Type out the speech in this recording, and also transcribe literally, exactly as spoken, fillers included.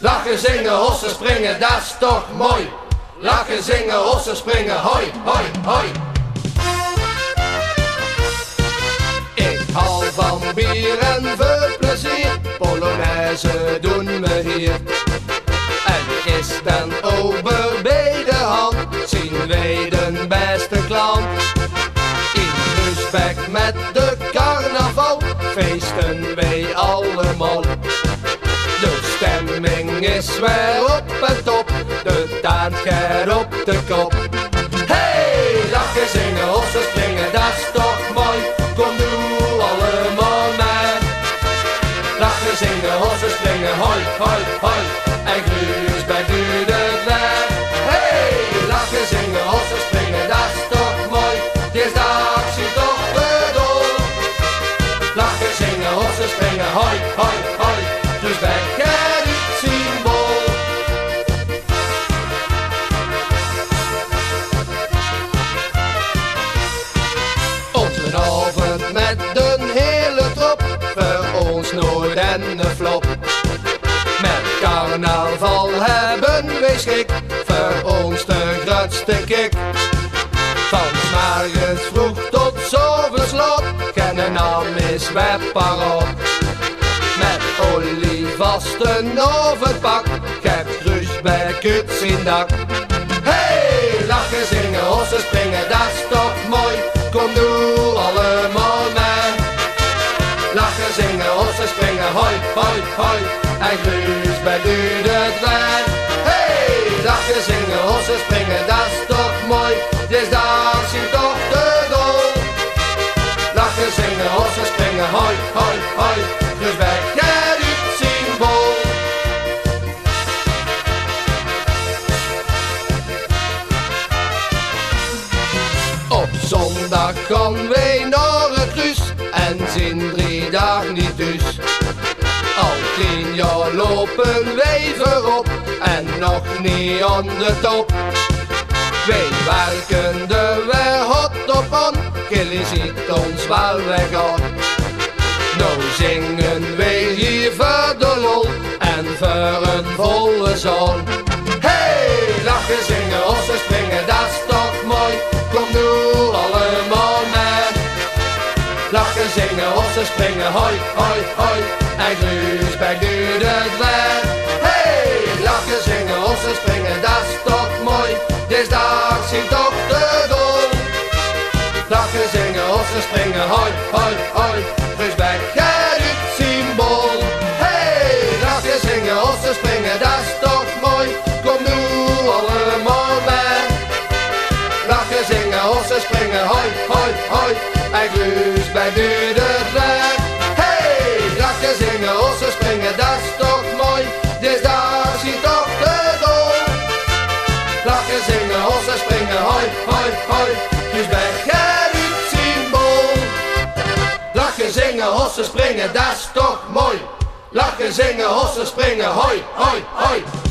Lachen, zingen, hossen, springen, dat is toch mooi. Lachen, zingen, hossen, springen, hoi, hoi, hoi. Ik hou van bier en veel plezier, Polonaise doen we hier. En is dan ober bij de hand, zien wij de beste klant. In Rusbeck met de carnaval, feesten wij allemaal. De stemming is weer op en top, de taart gaat op de kop. Hey, lachen, zingen, hossen, springen, dat is toch mooi. Kom doe allemaal mee. Lachen, zingen, hossen, springen, hoi, hoi, hoi. En Gruusbeek duurt het weg. Hey, lachen, zingen, hossen, springen, dat is toch mooi. Dinsdag zie toch de dol. Lachen, zingen, hossen, springen, hoi, hoi, hoi. Gruusbeek gaat het symbool. Onze avond met de hele trop, voor ons nooit en een flop. Met carnaval hebben wij schik, voor ons de grootste kick. Van 's morgens vroeg tot 's avonds laat, geen naam is weer paraat. Met olievasten of het pak, geef Gruusbeek uit zijn dak. Hey, lachen, zingen, hossen, springen, dat is toch mooi. Kom doe allemaal mee. Lachen, zingen, hossen, springen, hoi, hoi, hoi. En Gruusbeek duurt het weg. Hey, lachen, zingen, hossen, springen, dat is toch mooi. Dinsdag zie toch de dol. Lachen, zingen, hossen, springen, hoi, hoi, hoi. Gruusbeek gaat het symbool. Op zondag gaan wij naar het Ruus en zijn drie dagen niet thuis. Al tien jaar lopen wij voorop en nog niet aan de top. Wij werken de weg hot op aan, jullie ziet ons wel weggaan. Nou zingen wij hier voor de lol en voor een volle zaal. Hey, lachen, zingen, hossen, springen, dat is toch mooi. Kom doe allemaal mee. Lachen, zingen, hossen, springen, hoi, hoi, hoi. En Gruusbeek duurt het weg. Hey, lachen, zingen, hossen, springen, dat is toch mooi. Dinsdag zie toch de dol. Lachen, zingen, hossen, springen, hoi, hoi, hoi. Gruusbeek gaat het symbool. Hey, lachen, zingen, hossen, springen, dat is toch mooi. Kom doe allemaal mee. Lachen, zingen, hossen, springen, hoi, hoi, hoi. En Gruusbeek duurt het weg. Hey, lachen, zingen, hossen, springen, dat is toch mooi. Dinsdag zie toch de dol. Lachen, zingen, hossen, springen, hoi, hoi, hoi. Gruusbeek gaat het symbool. Lachen, zingen, hossen, springen, dat is toch mooi. Lachen, zingen, hossen, springen, hoi, hoi, hoi.